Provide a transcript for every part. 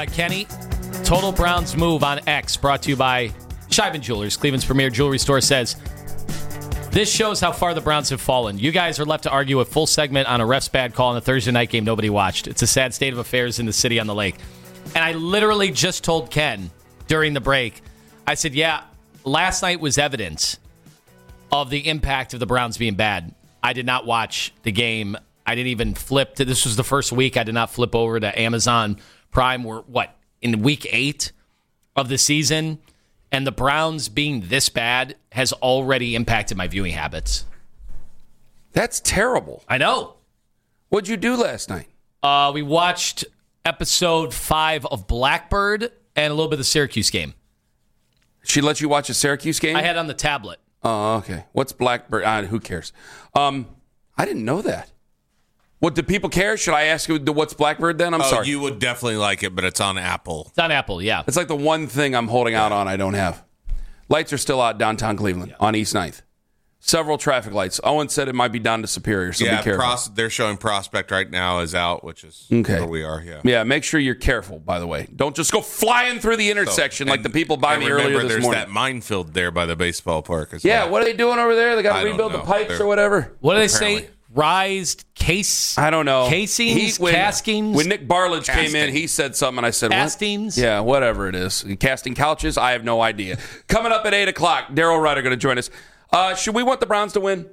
Kenny, Total Browns move on X, brought to you by Scheiben Jewelers, Cleveland's premier jewelry store, says, this shows how far the Browns have fallen. You guys are left to argue a full segment on a ref's bad call in a Thursday night game nobody watched. It's a sad state of affairs in the city on the lake. And I literally just told Ken during the break, I said, yeah, last night was evidence of the impact of the Browns being bad. I did not watch the game. I didn't even flip to, this was the first week I did not flip over to Amazon Prime. We're, in week 8 of the season, and the Browns being this bad has already impacted my viewing habits. That's terrible. I know. What'd you do last night? We watched episode 5 of Blackbird and a little bit of the Syracuse game. She let you watch a Syracuse game? I had it on the tablet. Oh, okay. What's Blackbird? Who cares? I didn't know that. What, do people care? Should I ask you what's Blackbird then? I'm sorry. You would definitely like it, but it's on Apple. It's on Apple, yeah. It's like the one thing I'm holding out on I don't have. Lights are still out downtown Cleveland on East 9th. Several traffic lights. Owen said it might be down to Superior, so be careful. They're showing Prospect right now is out, which is where we are, Yeah, make sure you're careful, by the way. Don't just go flying through the intersection like the people by me earlier this there's morning. That minefield there by the baseball park as well. What are they doing over there? They got to rebuild the pipes or whatever? What do they say? Rised case? I don't know. Casings? Castings? When Nick Barlage came in, he said something, and I said, Castings? What? Yeah, whatever it is. Casting couches? I have no idea. Coming up at 8 o'clock, Daryl Ryder going to join us. Should we want the Browns to win?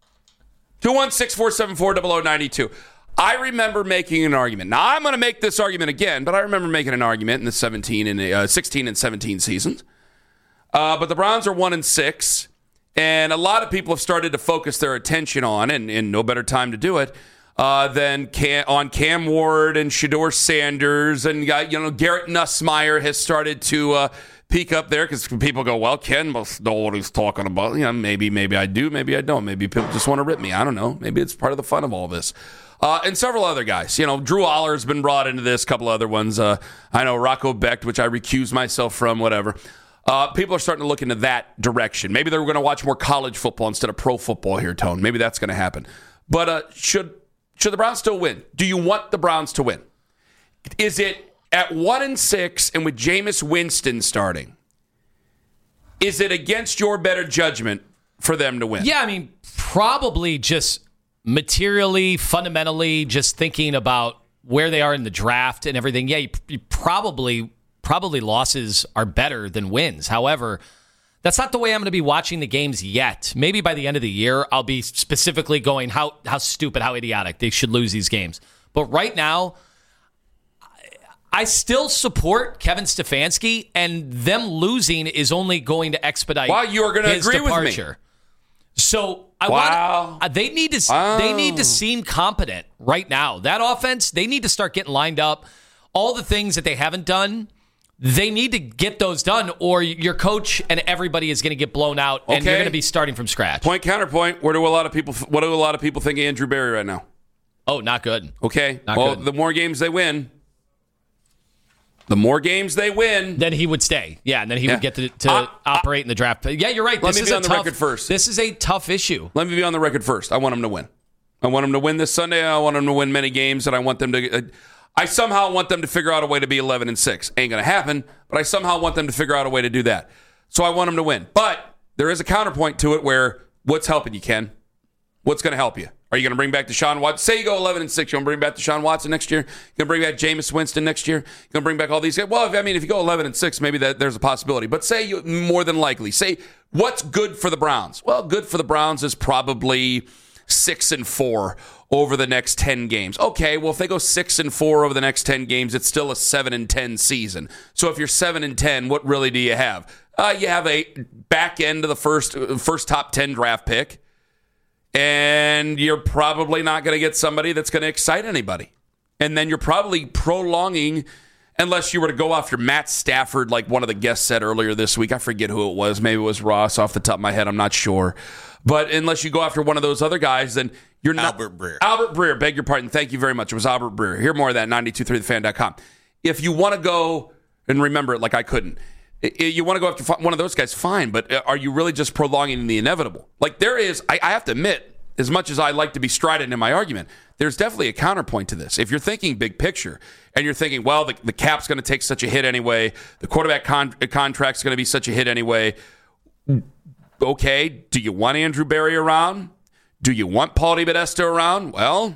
216-474-0092. I remember making an argument. Now, I'm going to make this argument again, but I remember making an argument in the 16 and 17 seasons. But the Browns are 1-6, and a lot of people have started to focus their attention on, and no better time to do it, than on Cam Ward and Shedeur Sanders, and Garrett Nussmeier has started to peek up there because people go, well, Ken must know what he's talking about. Maybe I do, maybe I don't. Maybe people just want to rip me. I don't know. Maybe it's part of the fun of all this. And several other guys. Drew Aller has been brought into this, a couple other ones. I know Rocco Becht, which I recuse myself from, whatever. People are starting to look into that direction. Maybe they're going to watch more college football instead of pro football here, Tone. Maybe that's going to happen. But should the Browns still win? Do you want the Browns to win? Is it at 1-6 and with Jameis Winston starting, is it against your better judgment for them to win? Yeah, probably just materially, fundamentally, just thinking about where they are in the draft and everything. Yeah, you probably losses are better than wins. However, that's not the way I'm going to be watching the games yet. Maybe by the end of the year, I'll be specifically going, how stupid, how idiotic they should lose these games. But right now, I still support Kevin Stefanski, and them losing is only going to expedite you are going to agree departure. With me. So they need to seem competent right now. That offense, they need to start getting lined up. All the things that they haven't done, they need to get those done, or your coach and everybody is going to get blown out, and you're going to be starting from scratch. Point counterpoint. What do a lot of people think of Andrew Berry right now? Oh, not good. Okay. Not good. The more games they win, then he would stay. Yeah, and then he would get to operate in the draft. Yeah, you're right. Let me be on the record first. This is a tough issue. Let me be on the record first. I want them to win. I want them to win this Sunday. I want them to win many games, and I want them to. I somehow want them to figure out a way to be 11-6. Ain't going to happen, but I somehow want them to figure out a way to do that. So I want them to win. But there is a counterpoint to it where what's helping you, Ken? What's going to help you? Are you going to bring back Deshaun Watson? Say you go 11-6. You want to bring back Deshaun Watson next year? You going to bring back Jameis Winston next year? You going to bring back all these guys? Well, if you go 11-6, maybe there's a possibility. But say you more than likely. Say what's good for the Browns? Well, good for the Browns is probably 6-4 over the next 10 games. Okay, well, if they go 6-4 over the next 10 games, it's still a 7-10 season. So if you're 7-10, what really do you have? You have a back end of the first top 10 draft pick. And you're probably not going to get somebody that's going to excite anybody. And then you're probably prolonging, unless you were to go after Matt Stafford, like one of the guests said earlier this week. I forget who it was. Maybe it was Ross off the top of my head. I'm not sure. But unless you go after one of those other guys, then you're not. Albert Breer. Albert Breer, beg your pardon. Thank you very much. It was Albert Breer. Hear more of that, 923thefan.com. If you want to go and remember it like I couldn't, you want to go after one of those guys, fine. But are you really just prolonging the inevitable? Like there is, I have to admit, as much as I like to be strident in my argument, there's definitely a counterpoint to this. If you're thinking big picture and you're thinking, well, the cap's going to take such a hit anyway, the quarterback contract's going to be such a hit anyway, okay, do you want Andrew Berry around? Do you want Paul DePodesta around? Well,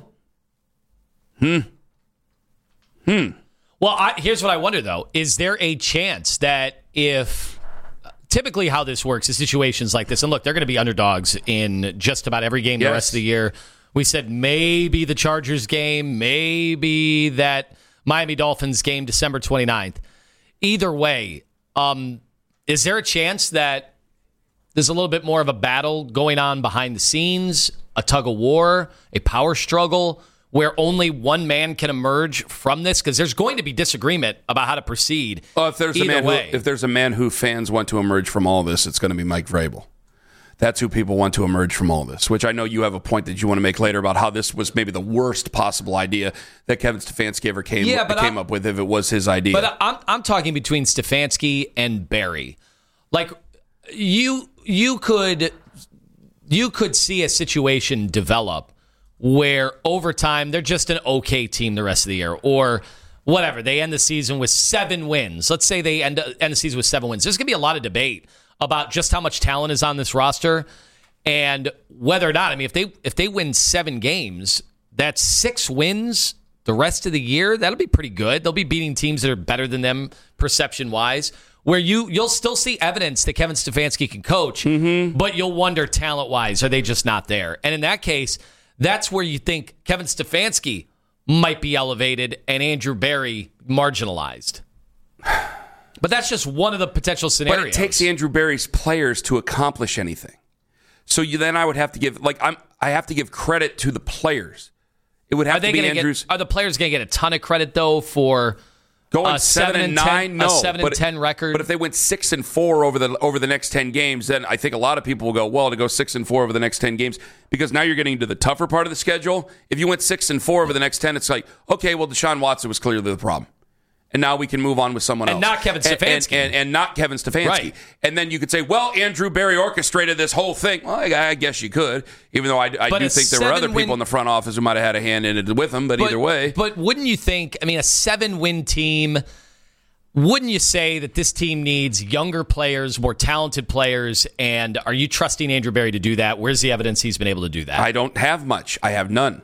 Well, here's what I wonder, though. Is there a chance that if typically how this works is situations like this, and look, they're going to be underdogs in just about every game the rest of the year. We said maybe the Chargers game, maybe that Miami Dolphins game December 29th. Either way, is there a chance that there's a little bit more of a battle going on behind the scenes, a tug of war, a power struggle, where only one man can emerge from this? Because there's going to be disagreement about how to proceed. If there's a man who fans want to emerge from all this, it's going to be Mike Vrabel. That's who people want to emerge from all this, which I know you have a point that you want to make later about how this was maybe the worst possible idea that Kevin Stefanski ever came up with if it was his idea. But I'm talking between Stefanski and Berry. Like, you could see a situation develop where over time they're just an okay team the rest of the year, or whatever. They end the season with 7 wins. Let's say they end the season with 7 wins. There's going to be a lot of debate about just how much talent is on this roster and whether or not. I mean, if they win 7 games, that's 6 wins the rest of the year. That'll be pretty good. They'll be beating teams that are better than them perception-wise, where you'll still see evidence that Kevin Stefanski can coach, but you'll wonder talent-wise, are they just not there? And in that case, that's where you think Kevin Stefanski might be elevated and Andrew Berry marginalized. But that's just one of the potential scenarios. But it takes Andrew Berry's players to accomplish anything. So I would have to give I have to give credit to the players. It would have to be Andrew's. Are the players going to get a ton of credit though for going 7-9? No, 7-10 record. But if they went 6-4 over the next 10 games, then I think a lot of people will go, well, to go 6-4 over the next 10 games, because now you're getting into the tougher part of the schedule. If you went 6-4 over the next 10, it's like, okay, well, Deshaun Watson was clearly the problem. And now we can move on with someone else. And not Kevin Stefanski. And not Kevin Stefanski. Right. And then you could say, well, Andrew Berry orchestrated this whole thing. Well, I guess you could, even though I do think there were other people in the front office who might have had a hand in it with him, but either way. But wouldn't you think, a 7-win team, wouldn't you say that this team needs younger players, more talented players, and are you trusting Andrew Berry to do that? Where's the evidence he's been able to do that? I don't have much. I have none.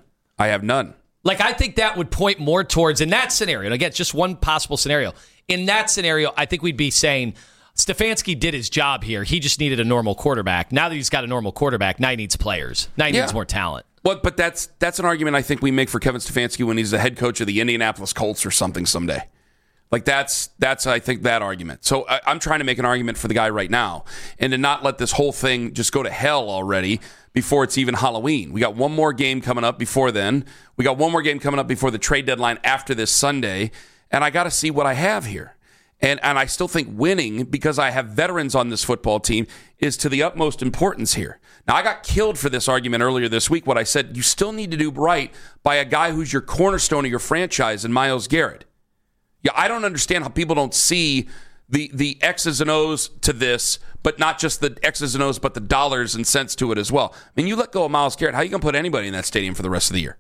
Like, I think that would point more towards, in that scenario, and again, just one possible scenario. In that scenario, I think we'd be saying Stefanski did his job here. He just needed a normal quarterback. Now that he's got a normal quarterback, now he needs players. Now he needs more talent. Well, but that's an argument I think we make for Kevin Stefanski when he's the head coach of the Indianapolis Colts or something someday. Like, that's I think, that argument. So I'm trying to make an argument for the guy right now and to not let this whole thing just go to hell already before it's even Halloween. We got one more game coming up before then. We got one more game coming up before the trade deadline after this Sunday, and I got to see what I have here. And I still think winning, because I have veterans on this football team, is to the utmost importance here. Now, I got killed for this argument earlier this week when I said you still need to do right by a guy who's your cornerstone of your franchise in Myles Garrett. Yeah, I don't understand how people don't see the X's and O's to this, but not just the X's and O's, but the dollars and cents to it as well. I mean, you let go of Myles Garrett, how are you going to put anybody in that stadium for the rest of the year?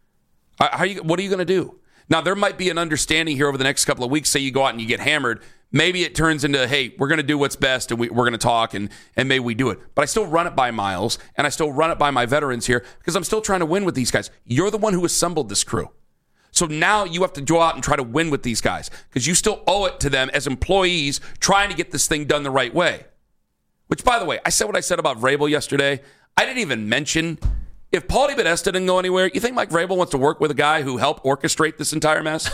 What are you going to do? Now, there might be an understanding here over the next couple of weeks. Say you go out and you get hammered. Maybe it turns into, hey, we're going to do what's best, and we're going to talk, and maybe we do it. But I still run it by Myles, and I still run it by my veterans here, because I'm still trying to win with these guys. You're the one who assembled this crew. So now you have to go out and try to win with these guys, because you still owe it to them as employees trying to get this thing done the right way. Which, by the way, I said what I said about Vrabel yesterday. I didn't even mention, if Paul DePodesta didn't go anywhere, you think Mike Vrabel wants to work with a guy who helped orchestrate this entire mess?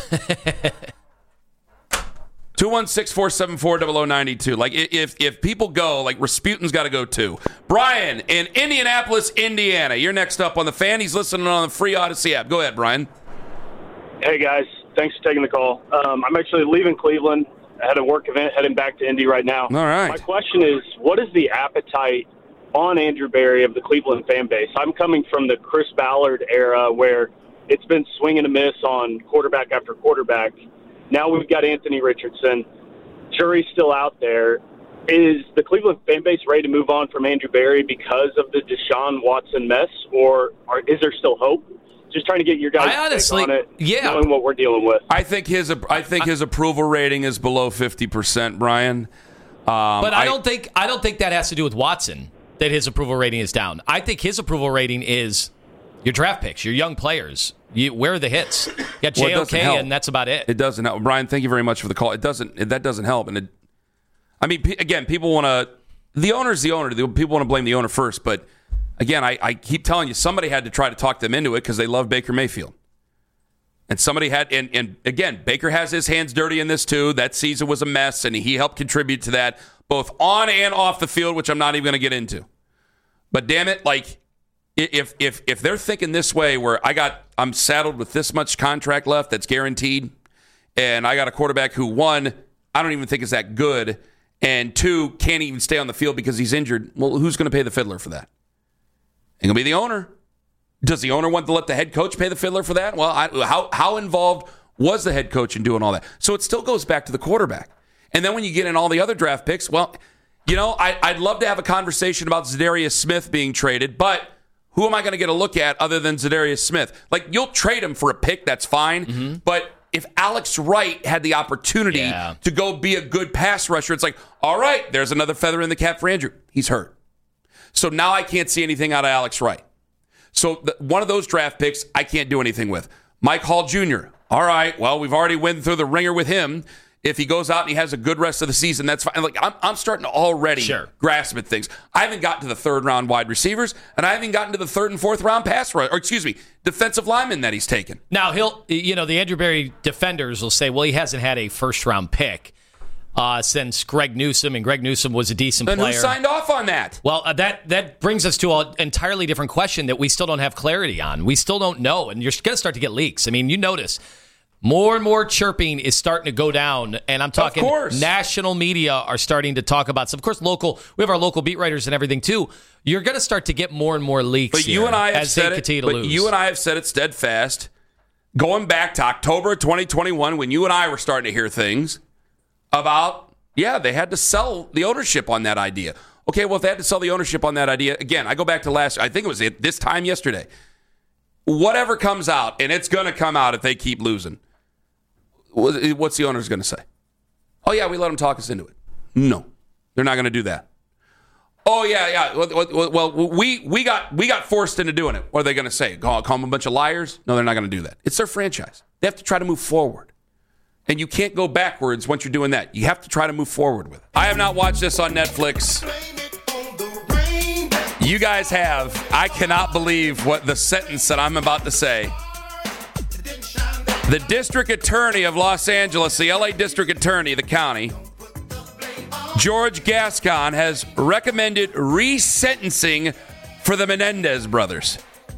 216-474-0092. Like, if people go, like, Rasputin's got to go too. Brian in Indianapolis, Indiana. You're next up on the Fan. He's listening on the free Odyssey app. Go ahead, Brian. Hey, guys. Thanks for taking the call. I'm actually leaving Cleveland. I had a work event heading back to Indy right now. All right. My question is, what is the appetite on Andrew Berry of the Cleveland fan base? I'm coming from the Chris Ballard era where it's been swing and a miss on quarterback after quarterback. Now we've got Anthony Richardson. Jury's still out there. Is the Cleveland fan base ready to move on from Andrew Berry because of the Deshaun Watson mess, or is there still hope? Just trying to get your guys' take on it, knowing what we're dealing with. I think his approval rating is below 50%, Brian. But I don't think that has to do with Watson, that his approval rating is down. I think his approval rating is your draft picks, your young players. Where are the hits? You got JOK, and that's about it. It doesn't help. Brian, thank you very much for the call. That doesn't help. And again, people want to. The owner's the owner. People want to blame the owner first. But again, I keep telling you, somebody had to try to talk them into it because they love Baker Mayfield. And somebody had, and again, Baker has his hands dirty in this too. That season was a mess, and he helped contribute to that both on and off the field, which I'm not even going to get into. But damn it, like. If they're thinking this way, where I'm saddled with this much contract left that's guaranteed, and I got a quarterback who, one, I don't even think is that good, and two, can't even stay on the field because he's injured, well, who's going to pay the fiddler for that? Ain't going to be the owner. Does the owner want to let the head coach pay the fiddler for that? Well, how involved was the head coach in doing all that? So it still goes back to the quarterback. And then when you get in all the other draft picks, well, I'd love to have a conversation about Za'Darius Smith being traded, but who am I going to get a look at other than Za'Darius Smith? Like, you'll trade him for a pick, that's fine. But if Alex Wright had the opportunity to go be a good pass rusher, it's like, all right, there's another feather in the cap for Andrew. He's hurt. So now I can't see anything out of Alex Wright. So one of those draft picks I can't do anything with. Mike Hall Jr. All right, well, we've already went through the ringer with him. If he goes out and he has a good rest of the season, that's fine. Like, I'm starting to already grasp at things. I haven't gotten to the third-round wide receivers, and I haven't gotten to the third and fourth-round defensive linemen that he's taken. Now, the Andrew Berry defenders will say, well, he hasn't had a first-round pick since Greg Newsome, and Greg Newsome was a decent player. And who signed off on that? Well, that brings us to an entirely different question that we still don't have clarity on. We still don't know, and you're going to start to get leaks. I mean, you notice more and more chirping is starting to go down, and I'm talking national media are starting to talk about. So, of course, we have our local beat writers and everything too. You're going to start to get more and more leaks. But you and I have said it. But you and I have said it steadfast, going back to October 2021, when you and I were starting to hear things about, they had to sell the ownership on that idea. Okay, well, if they had to sell the ownership on that idea, again, I go back to I think it was this time yesterday. Whatever comes out, and it's going to come out if they keep losing. What's the owner's going to say? Oh, yeah, we let them talk us into it. No, they're not going to do that. Oh, yeah. Well, we got forced into doing it. What are they going to say? Call them a bunch of liars? No, they're not going to do that. It's their franchise. They have to try to move forward. And you can't go backwards once you're doing that. You have to try to move forward with it. I have not watched this on Netflix. You guys have. I cannot believe what the sentence that I'm about to say. The district attorney of Los Angeles, the LA district attorney, the county, George Gascon, has recommended resentencing for the Menendez brothers.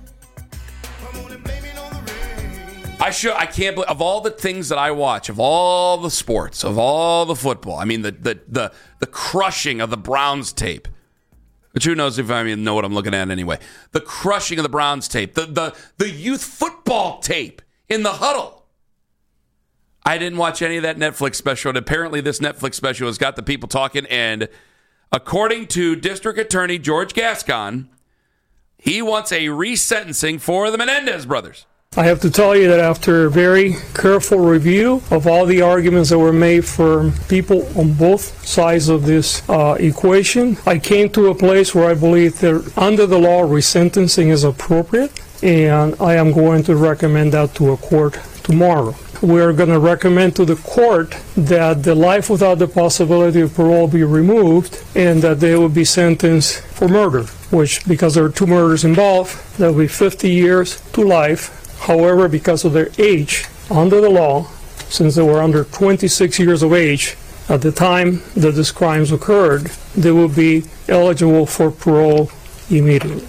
I can't believe, of all the things that I watch, of all the sports, of all the football, I mean, the crushing of the Browns tape. But who knows if I even know what I'm looking at anyway. The crushing of the Browns tape. The youth football tape in the huddle. I didn't watch any of that Netflix special, and apparently this Netflix special has got the people talking, and according to District Attorney George Gascon, he wants a resentencing for the Menendez brothers. I have to tell you that after a very careful review of all the arguments that were made for people on both sides of this equation, I came to a place where I believe that under the law, resentencing is appropriate, and I am going to recommend that to a court tomorrow. We're going to recommend to the court that the life without the possibility of parole be removed and that they will be sentenced for murder, which, because there are two murders involved, that will be 50 years to life. However, because of their age, under the law, since they were under 26 years of age at the time that these crimes occurred, they will be eligible for parole immediately.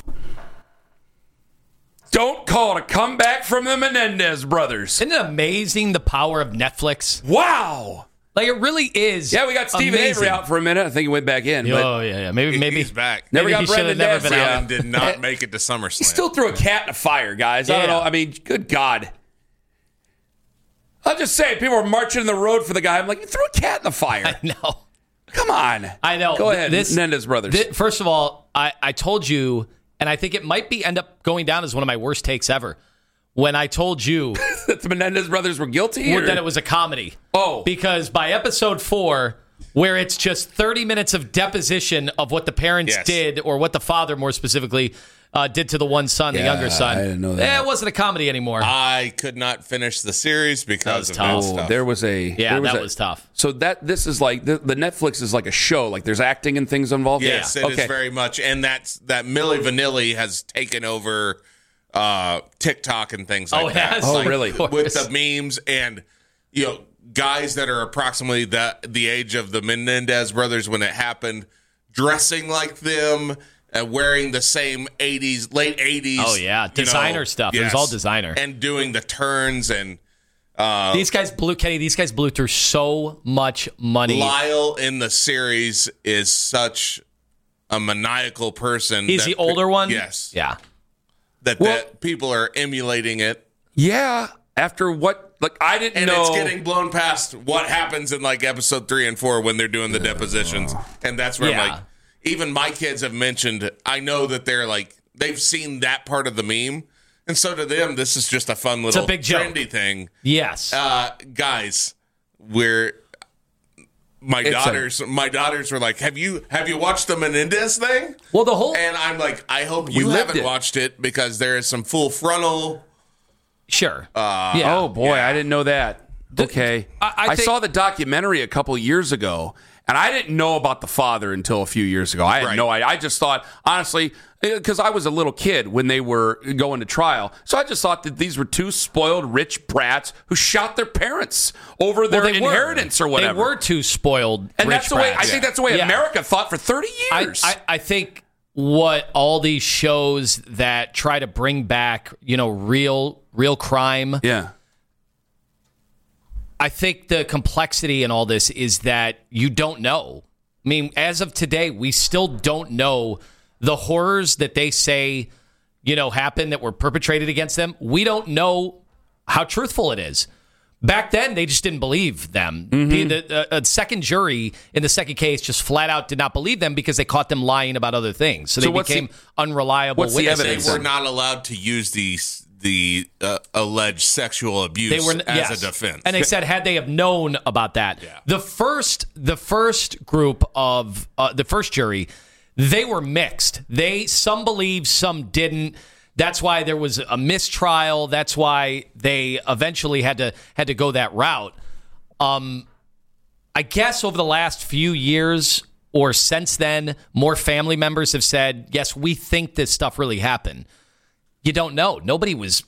Don't call it a comeback from the Menendez brothers. Isn't it amazing, the power of Netflix? Wow. Like, it really is. Yeah, we got Stephen Avery out for a minute. I think he went back in. Oh, yeah. Maybe he's back. Never got Brendan Dassey. Brown did not make it to SummerSlam. He still threw a cat in a fire, guys. I don't know. I mean, good God. I'll just say, people were marching in the road for the guy. I'm like, you threw a cat in the fire. I know. Come on. I know. Go ahead, Menendez brothers. First of all, I told you, and I think it might end up going down as one of my worst takes ever, when I told you that the Menendez brothers were guilty? That it was a comedy. Oh. Because by episode 4, where it's just 30 minutes of deposition of what the parents did, or what the father, more specifically, did to the one son, the younger son. I didn't know that. It wasn't a comedy anymore. I could not finish the series because of that stuff. There was was tough. So this is like the Netflix is like a show. Like there's acting and things involved. Yes, it is very much, and that Milli Vanilli has taken over TikTok and things like that. Oh, like, really? With the memes and guys that are approximately the age of the Menendez brothers when it happened, dressing like them. Wearing the same late 80s. Oh, yeah. Designer stuff. Yes. It was all designer. And doing the turns. And these guys blew through so much money. Lyle in the series is such a maniacal person. He's the older one? Yes. Yeah. That people are emulating it. Yeah. After what? Like, I didn't know. And it's getting blown past what happens in like episode 3 and 4 when they're doing the depositions. And that's where I'm like, even my kids have mentioned, I know that they're like, they've seen that part of the meme. And so to them, this is just a fun little trendy thing. Yes. Guys, my daughters were like, have you watched the Menendez thing? Well, and I'm like, I hope you haven't watched it because there is some full frontal. Sure. Oh boy, I didn't know that. Okay. I saw the documentary a couple years ago. And I didn't know about the father until a few years ago. I had no idea. I just thought, honestly, because I was a little kid when they were going to trial. So I just thought that these were two spoiled rich brats who shot their parents over their inheritance or whatever. They were two spoiled and rich that's the brats. way I think that's the way America thought for 30 years. I think what all these shows that try to bring back, real crime. Yeah. I think the complexity in all this is that you don't know. I mean, as of today, we still don't know the horrors that they say, happened that were perpetrated against them. We don't know how truthful it is. Back then, they just didn't believe them. The second jury in the second case just flat out did not believe them because they caught them lying about other things. So they became unreliable witnesses. They were not allowed to use the alleged sexual abuse as a defense. And they said had they have known about that. Yeah. The first group of the first jury, they were mixed. Some believed, some didn't. That's why there was a mistrial. That's why they eventually had to go that route. I guess over the last few years or since then, more family members have said, yes, we think this stuff really happened. You don't know. Nobody was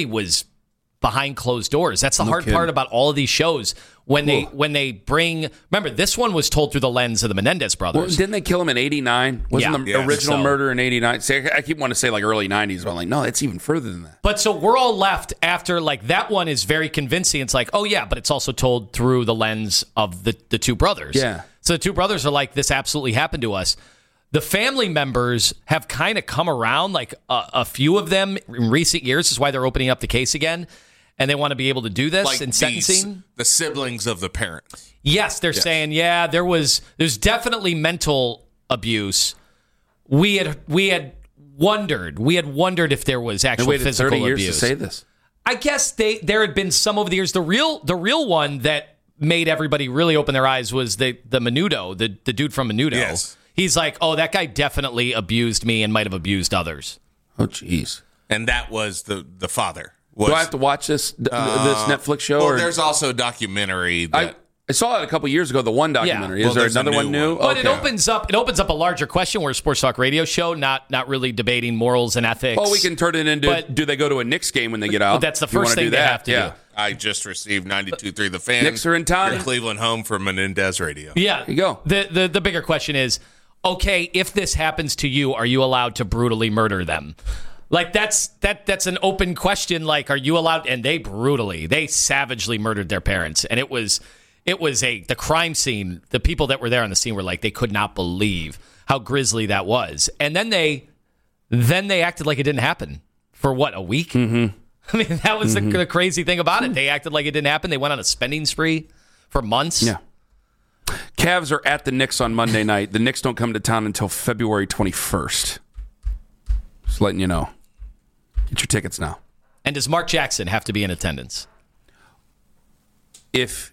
behind closed doors. That's the hard part about all of these shows. When they bring, remember, this one was told through the lens of the Menendez brothers. Well, didn't they kill him in 89? Wasn't the original murder in 89? See, I keep wanting to say like early 90s, but I'm like, no, it's even further than that. But so we're all left after, like, that one is very convincing. It's like, oh yeah, but it's also told through the lens of the two brothers. Yeah. So the two brothers are like, this absolutely happened to us. The family members have kind of come around, like a few of them in recent years. This is why they're opening up the case again. And they want to be able to do this in sentencing. The siblings of the parents. Yes, they're saying, there's definitely mental abuse. We had wondered if there was actual physical 30 years abuse. To say this. I guess there had been some over the years. The real one that made everybody really open their eyes was the Menudo, the dude from Menudo. Yes. He's like, oh, that guy definitely abused me and might have abused others. Oh, jeez. And that was the father. Do I have to watch this Netflix show? Well, there's also a documentary. I saw it a couple years ago, the one documentary. Yeah. Is there another one new? But it opens up a larger question. We're a sports talk radio show, not really debating morals and ethics. Well, we can turn it into, do they go to a Knicks game when they get out? That's the first thing they have to do. I just received 92.3 The Fan. Knicks are in town. Your Cleveland home for Menendez Radio. Yeah. There you go. The bigger question is, okay, if this happens to you, are you allowed to brutally murder them? Like, that's an open question. Like, are you allowed? And they savagely murdered their parents. And it was the crime scene. The people that were there on the scene were like, they could not believe how grisly that was. And then they acted like it didn't happen for what, a week? Mm-hmm. I mean, that was the crazy thing about it. They acted like it didn't happen. They went on a spending spree for months. Yeah. Cavs are at the Knicks on Monday night. The Knicks don't come to town until February 21st. Just letting you know. Get your tickets now. And does Mark Jackson have to be in attendance? If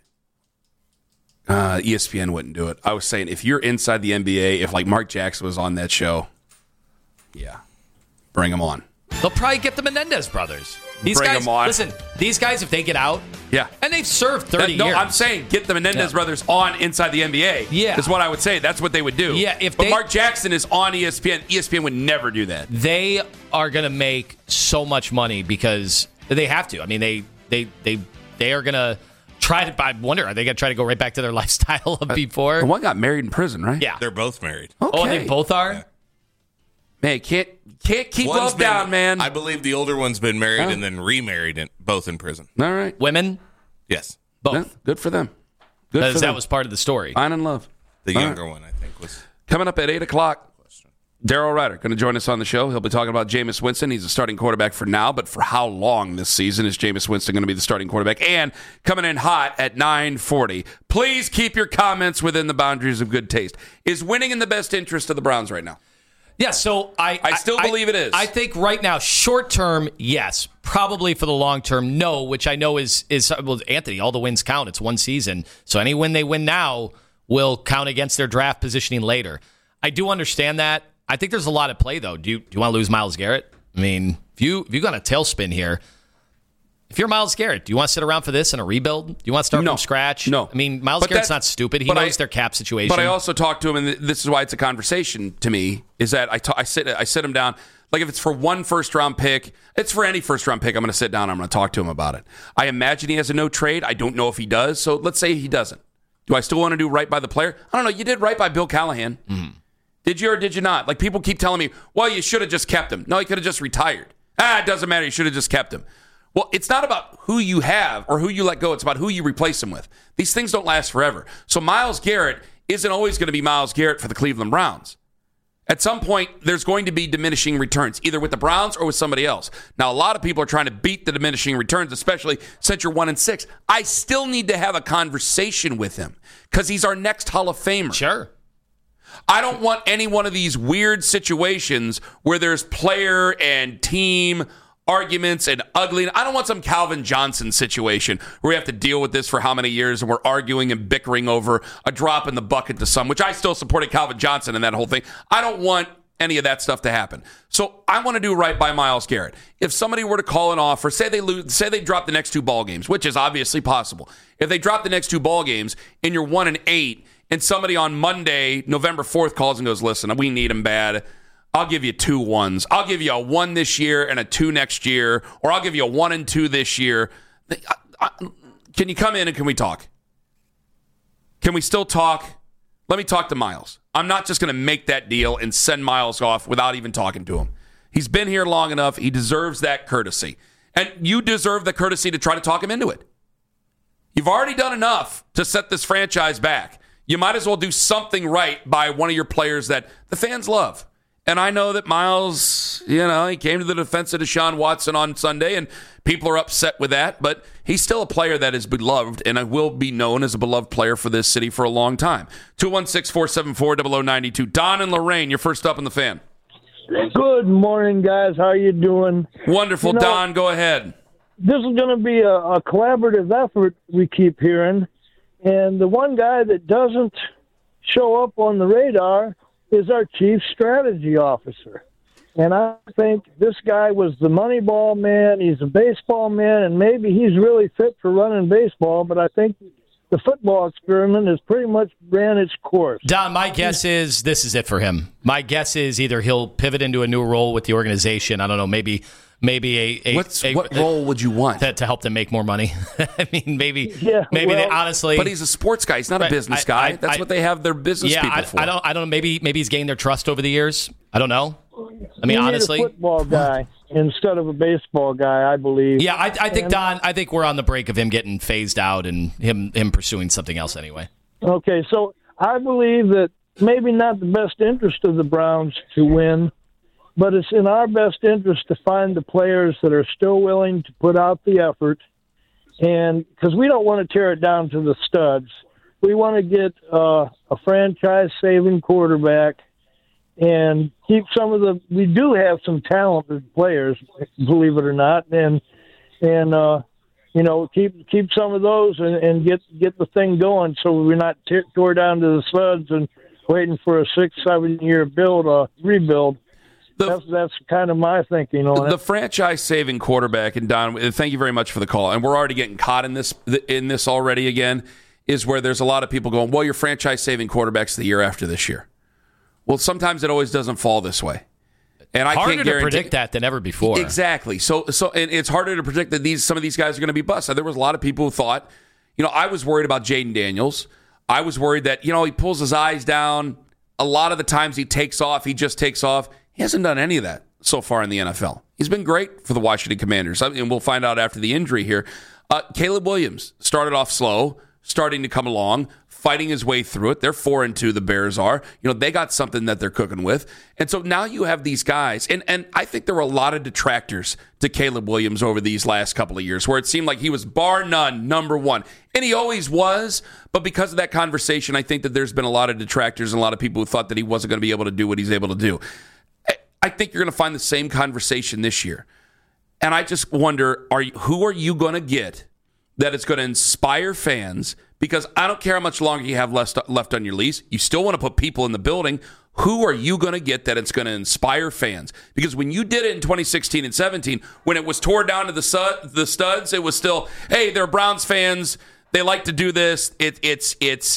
ESPN wouldn't do it. I was saying, if you're inside the NBA, if like Mark Jackson was on that show, yeah, bring him on. They'll probably get the Menendez brothers. Bring them on. Listen, these guys, if they get out, yeah, and they've served 30 years. No, I'm saying get the Menendez brothers on inside the NBA. Yeah. Is what I would say. That's what they would do. Yeah, but Mark Jackson is on ESPN. ESPN would never do that. They are going to make so much money because they have to. I mean, they are going to try to. I wonder, are they going to try to go right back to their lifestyle of before? The one got married in prison, right? Yeah, they're both married. Okay. Oh, they both are. Yeah. Man, can't keep love down, man. I believe the older one's been married and then remarried, both in prison. All right. Women? Yes. Both. Yeah, good for them. That was part of the story. Fine in love. The younger one, I think, was. Coming up at 8 o'clock, Daryl Ryder going to join us on the show. He'll be talking about Jameis Winston. He's a starting quarterback for now, but for how long this season is Jameis Winston going to be the starting quarterback? And coming in hot at 9:40. Please keep your comments within the boundaries of good taste. Is winning in the best interest of the Browns right now? Yeah, so I still believe it is. I think right now, short term, yes. Probably for the long term, no, which I know is well, Anthony, all the wins count. It's one season. So any win they win now will count against their draft positioning later. I do understand that. I think there's a lot at play, though. Do you want to lose Myles Garrett? I mean, if you got a tailspin here, if you're Myles Garrett, do you want to sit around for this in a rebuild? Do you want to start from scratch? No. I mean, Myles Garrett's not stupid. He knows their cap situation. But I also talked to him, and this is why it's a conversation to me, is that I sit him down. Like if it's for one first-round pick, it's for any first-round pick, I'm going to sit down and I'm going to talk to him about it. I imagine he has a no trade. I don't know if he does. So let's say he doesn't. Do I still want to do right by the player? I don't know. You did right by Bill Callahan. Mm-hmm. Did you or did you not? Like people keep telling me, well, you should have just kept him. No, he could have just retired. It doesn't matter. You should have just kept him. Well, it's not about who you have or who you let go. It's about who you replace him with. These things don't last forever. So Myles Garrett isn't always going to be Myles Garrett for the Cleveland Browns. At some point, there's going to be diminishing returns, either with the Browns or with somebody else. Now, a lot of people are trying to beat the diminishing returns, especially since you're 1-6. I still need to have a conversation with him because he's our next Hall of Famer. Sure. I don't want any one of these weird situations where there's player and team arguments and ugly. I don't want some Calvin Johnson situation where we have to deal with this for how many years and we're arguing and bickering over a drop in the bucket to some, which I still supported Calvin Johnson and that whole thing. I don't want any of that stuff to happen. So I want to do right by Myles Garrett. If somebody were to call an offer, say they drop the next two ball games, which is obviously possible. If they drop the next two ball games and you're 1-8 and somebody on Monday, November 4th calls and goes, listen, we need him bad. I'll give you 2 1s. I'll give you a 1 this year and a 2 next year, or I'll give you a 1 and 2 this year. Can you come in and can we talk? Can we still talk? Let me talk to Myles. I'm not just going to make that deal and send Myles off without even talking to him. He's been here long enough. He deserves that courtesy. And you deserve the courtesy to try to talk him into it. You've already done enough to set this franchise back. You might as well do something right by one of your players that the fans love. And I know that Myles, he came to the defense of Deshaun Watson on Sunday, and people are upset with that. But he's still a player that is beloved, and I will be known as a beloved player for this city for a long time. 216-474-0092. Don and Lorraine, you're first up in the Fan. Good morning, guys. How are you doing? Wonderful. Don, go ahead. This is going to be a collaborative effort we keep hearing. And the one guy that doesn't show up on the radar is our chief strategy officer. And I think this guy was the Moneyball man. He's a baseball man, and maybe he's really fit for running baseball, but I think the football experiment has pretty much ran its course. Don, my guess is this is it for him. My guess is either he'll pivot into a new role with the organization. I don't know, maybe what role would you want to help them make more money? I mean, maybe they honestly. But he's a sports guy. He's not a business guy. That's what they have their business people for. I don't know. Maybe he's gained their trust over the years. I don't know. I mean, honestly, a football guy instead of a baseball guy, I believe. Yeah, I think Don. I think we're on the brink of him getting phased out and him pursuing something else anyway. Okay, so I believe that maybe not the best interest of the Browns to win, but it's in our best interest to find the players that are still willing to put out the effort, and because we don't want to tear it down to the studs. we want to get a franchise-saving quarterback and keep some of the. We do have some talented players, believe it or not, and keep some of those and get the thing going, so we're not tore down to the studs and waiting for a 6-7 year rebuild. That's kind of my thinking on it. The franchise-saving quarterback, and Don, thank you very much for the call. And we're already getting caught in this already again, is where there's a lot of people going, well, your franchise-saving quarterback's the year after this year. Well, sometimes it always doesn't fall this way. And I harder can't guarantee to predict that than ever before. Exactly. So and it's harder to predict that some of these guys are going to be busts. There was a lot of people who thought, I was worried about Jaden Daniels. I was worried that, he pulls his eyes down. A lot of the times he takes off, he just takes off. He hasn't done any of that so far in the NFL. He's been great for the Washington Commanders, and we'll find out after the injury here. Caleb Williams started off slow, starting to come along, fighting his way through it. They're 4-2, the Bears are. They got something that they're cooking with. And so now you have these guys, and I think there were a lot of detractors to Caleb Williams over these last couple of years, where it seemed like he was bar none number one. And he always was, but because of that conversation, I think that there's been a lot of detractors and a lot of people who thought that he wasn't going to be able to do what he's able to do. I think you're going to find the same conversation this year. And I just wonder, who are you going to get that is going to inspire fans? Because I don't care how much longer you have left on your lease. You still want to put people in the building. Who are you going to get that it's going to inspire fans? Because when you did it in 2016 and 17, when it was tore down to the studs, it was still, hey, they're Browns fans. They like to do this. It's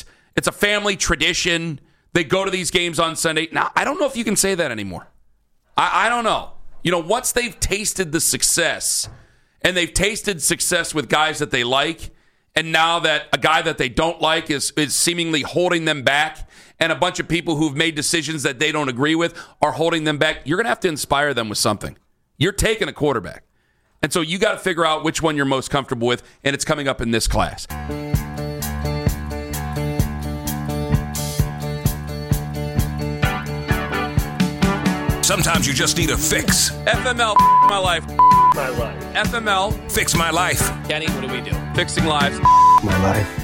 a family tradition. They go to these games on Sunday. Now, I don't know if you can say that anymore. I don't know. Once they've tasted the success, and they've tasted success with guys that they like, and now that a guy that they don't like is seemingly holding them back, and a bunch of people who've made decisions that they don't agree with are holding them back, you're going to have to inspire them with something. You're taking a quarterback. And so you got to figure out which one you're most comfortable with, and it's coming up in this class. Sometimes you just need a fix. FML, my life. My life. FML, Fix my life. Kenny, what do we do? fixing lives. My life.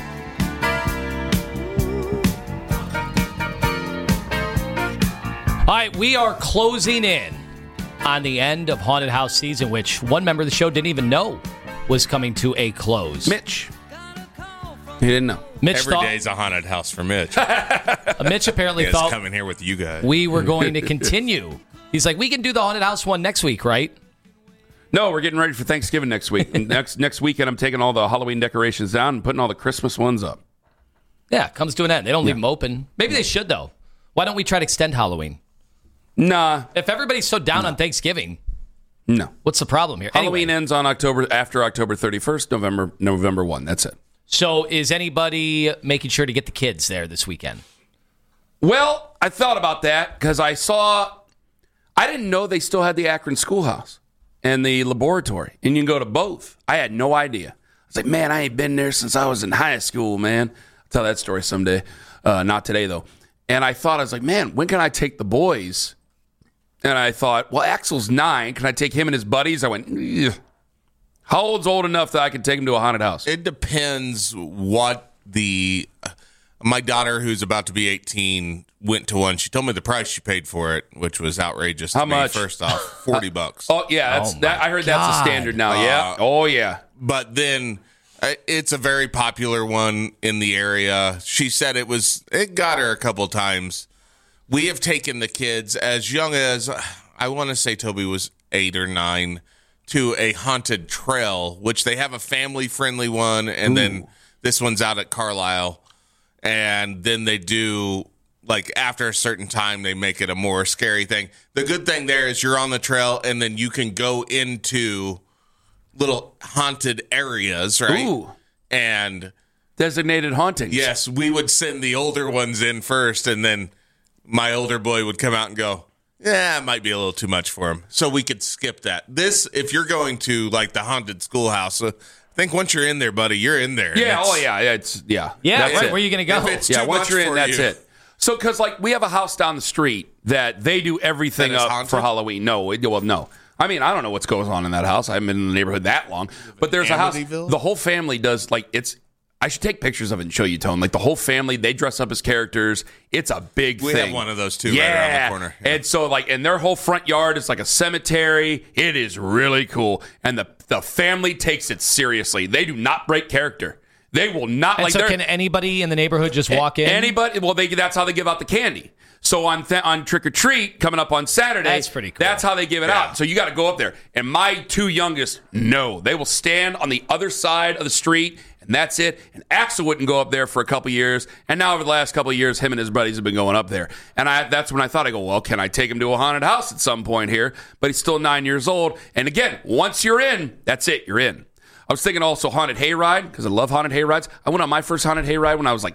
All right, we are closing in on the end of Haunted House season, which one member of the show didn't even know was coming to a close. Mitch. He didn't know. Every day's a haunted house for Mitch. Mitch apparently thought coming here with you guys. We were going to continue. He's like, we can do the Haunted House one next week, right? No, we're getting ready for Thanksgiving next week. And next weekend, I'm taking all the Halloween decorations down and putting all the Christmas ones up. Yeah, it comes to an end. They don't leave them open. Maybe they should, though. Why don't we try to extend Halloween? Nah. If everybody's so down on Thanksgiving, no. What's the problem here? Halloween ends on after October 31st, November 1. That's it. So is anybody making sure to get the kids there this weekend? Well, I thought about that because I didn't know they still had the Akron Schoolhouse and the laboratory, and you can go to both. I had no idea. I was like, man, I ain't been there since I was in high school, man. I'll tell that story someday. Not today, though. And I was like, man, when can I take the boys? And I thought, well, Axel's 9. Can I take him and his buddies? I went, ugh. How old's old enough that I can take him to a haunted house? It depends what my daughter, who's about to be 18, went to one. She told me the price she paid for it, which was outrageous. How to much? Me. First off, $40. Oh, yeah. I heard that's a standard now. Yeah. Oh, yeah. But then it's a very popular one in the area. She said it got her a couple times. We have taken the kids as young as, I want to say Toby was 8 or 9, to a haunted trail, which they have a family-friendly one, and then this one's out at Carlisle. And then they do, like, after a certain time, they make it a more scary thing. The good thing there is you're on the trail, and then you can go into little haunted areas, right? Ooh. And designated hauntings. Yes, we would send the older ones in first, and then my older boy would come out and go, yeah, it might be a little too much for him. So we could skip that. This, if you're going to, like, the haunted schoolhouse, I think once you're in there, buddy, you're in there. Yeah, Yeah, that's right. it. Where are you going to go? Yeah, once you're in, that's it. So, because, like, we have a house down the street that they do everything up haunted? For Halloween. No. I mean, I don't know what's going on in that house. I haven't been in the neighborhood that long. But there's a house. The whole family does, like, I should take pictures of it and show you, Tone. Like the whole family, they dress up as characters. It's a big thing. We have one of those too, right around the corner. Yeah. And so and their whole front yard is like a cemetery. It is really cool. And the family takes it seriously. They do not break character. They will not. And so can anybody in the neighborhood just walk in? Anybody? Well, that's how they give out the candy. So on Trick or Treat coming up on Saturday, that's pretty cool. That's how they give it out. So you got to go up there. And my 2 youngest, no, they will stand on the other side of the street, and that's it. And Axel wouldn't go up there for a couple years, and now over the last couple of years, him and his buddies have been going up there. And that's when I thought, well, can I take him to a haunted house at some point here? But he's still 9 years old. And again, once you're in, that's it. You're in. I was thinking also haunted hayride because I love haunted hayrides. I went on my first haunted hayride when I was like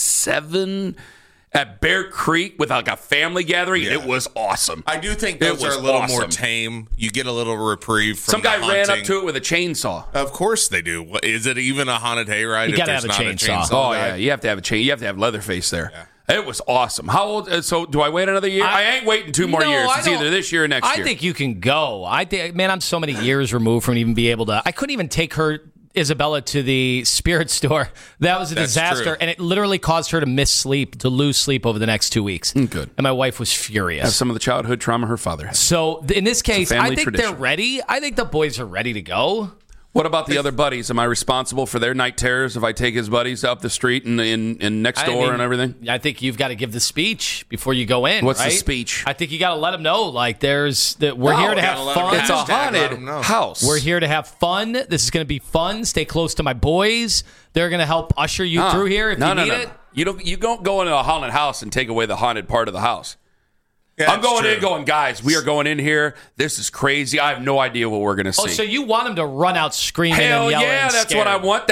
7. At Bear Creek with like a family gathering. Yeah. It was awesome. I do think those are a little more tame. You get a little reprieve from some guy ran up to it with a chainsaw. Of course they do. Is it even a haunted hayride? You got to have a chainsaw. Oh, yeah. You have to have a chain. You have to have Leatherface there. Yeah. It was awesome. How old? So do I wait another year? I ain't waiting 2 more years. It's either this year or next year. I think you can go. I'm so many years removed from even be able to. I couldn't even take her, Isabella, to the spirit store. That was a disaster. True. And it literally caused her to lose sleep over the next 2 weeks. Good. And my wife was furious. Have some of the childhood trauma her father had. So in this case, I think they're ready. I think the boys are ready to go. What about the other buddies? Am I responsible for their night terrors if I take his buddies up the street and in next door and everything? I think you've got to give the speech before you go in. What's the speech? I think you got to let them know, like, we're here to have fun. It's a haunted house. We're here to have fun. This is going to be fun. Stay close to my boys. They're going to help usher you through here if you need it. You don't go into a haunted house and take away the haunted part of the house. Yeah, I'm going in going, guys, we are going in here. This is crazy. I have no idea what we're going to see. Oh, so you want them to run out screaming and yelling yeah, and that's scared. what I want.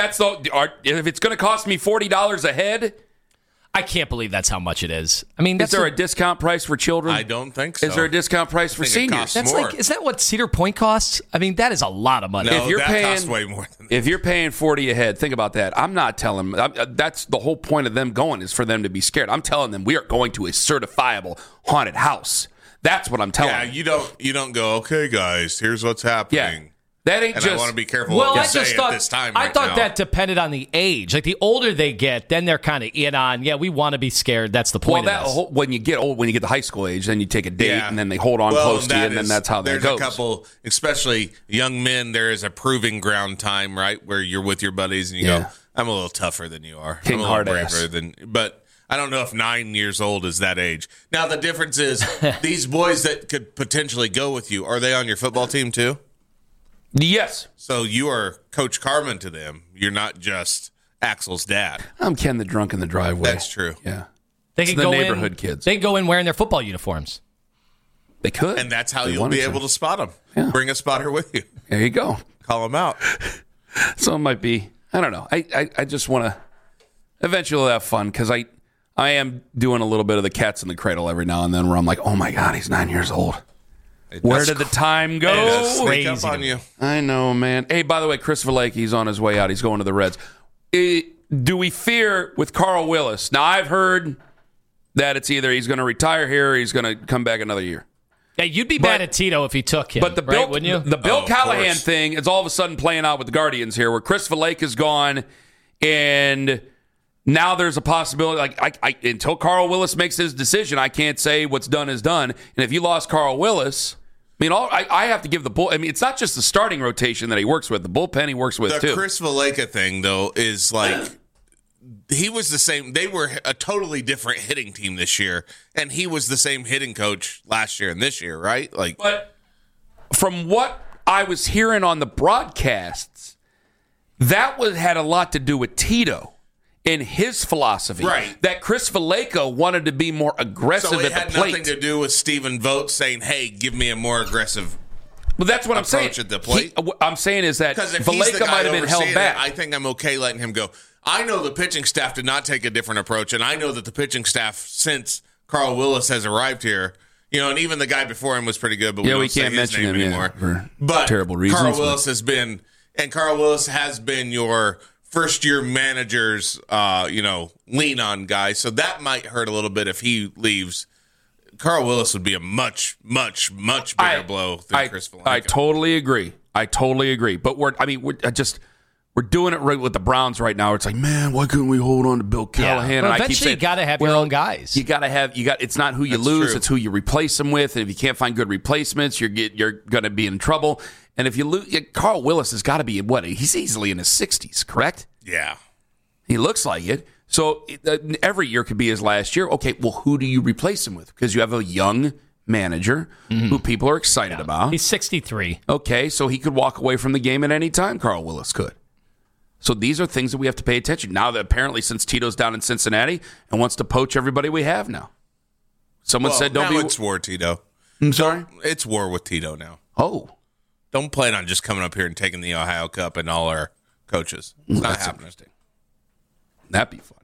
If it's going to cost me $40 a head. I can't believe that's how much it is. I mean, is there a discount price for children? I don't think so. Is there a discount price for seniors? That's more. Is that what Cedar Point costs? I mean, that is a lot of money. No, costs way more than that. If you're paying $40 a head, think about that. I'm not telling them. That's the whole point of them going is for them to be scared. I'm telling them we are going to a certifiable haunted house. That's what I'm telling them. Yeah, you don't go, okay, guys, here's what's happening. Yeah. That ain't and just. I want to be careful what you say at this time. I thought that depended on the age. Like the older they get, then they're kind of in on. Yeah, we want to be scared. That's the point. Well, when you get old, when you get to high school age, then you take a date, and then they hold on close to you, and then that's how that goes. There's a couple, especially young men. There is a proving ground time, right, where you're with your buddies, and you go, "I'm a little tougher than you are. King I'm a hard little ass." braver than." But I don't know if 9 years old is that age. Now the difference is these boys that could potentially go with you. Are they on your football team too? Yes. So you are Coach Carmen to them. You're not just Axel's dad. I'm Ken the drunk in the driveway. That's true. Yeah. They can go neighborhood kids. They can go in wearing their football uniforms. They could. And that's how you'll be able to spot them. Yeah. Bring a spotter with you. There you go. Call them out. So it might be, I don't know. I just want to eventually have fun because I am doing a little bit of the cats in the cradle every now and then where I'm like, oh my God, he's 9 years old. Where did the time go? Sneak up on you. I know, man. Hey, by the way, Christopher Lake, he's on his way out. He's going to the Reds. Do we fear with Carl Willis? Now, I've heard that it's either he's going to retire here or he's going to come back another year. Yeah, you'd be mad at Tito if he took him, but wouldn't you? The Bill Callahan thing is all of a sudden playing out with the Guardians here, where Christopher Lake is gone, and now there's a possibility. Like until Carl Willis makes his decision, I can't say what's done is done. And if you lost Carl Willis, I mean, I have to give the bull. I mean, it's not just the starting rotation that he works with; the bullpen he works with too. The Chris Valleca thing, though, is like he was the same. They were a totally different hitting team this year, and he was the same hitting coach last year and this year, right? Like, but from what I was hearing on the broadcasts, that had a lot to do with Tito. In his philosophy, right? That Chris Valleca wanted to be more aggressive at the plate. So it had nothing to do with Stephen Vogt saying, "Hey, give me a more aggressive." Well, that's what I'm saying. At the plate. I'm saying is that Valleca might have been held back. I think I'm okay letting him go. I know the pitching staff did not take a different approach, and I know that the pitching staff since Carl Willis has arrived here, and even the guy before him was pretty good, but we can't mention him anymore for terrible reasons. Carl Willis has been your first-year manager's, lean on guy. So that might hurt a little bit if he leaves. Carl Willis would be a much, much, much bigger blow than Chris Valleca. I totally agree. But We're doing it right with the Browns right now. It's like, man, why couldn't we hold on to Bill Callahan? Yeah. Well, and eventually, I keep saying, you got to have your own guys. It's not who you That's lose; true. it's who you replace them with. And if you can't find good replacements, you're going to be in trouble. And if you lose, Carl Willis has got to be he's easily in his 60s, correct? Yeah. He looks like it. So every year could be his last year. Okay, well, who do you replace him with? Because you have a young manager who people are excited about. He's 63. Okay, so he could walk away from the game at any time. Carl Willis could. So these are things that we have to pay attention. Now that apparently since Tito's down in Cincinnati and wants to poach everybody we have now. Someone said don't now be... it's war, Tito. I'm sorry? It's war with Tito now. Oh. Don't plan on just coming up here and taking the Ohio Cup and all our coaches. It's not happening. That'd be fun.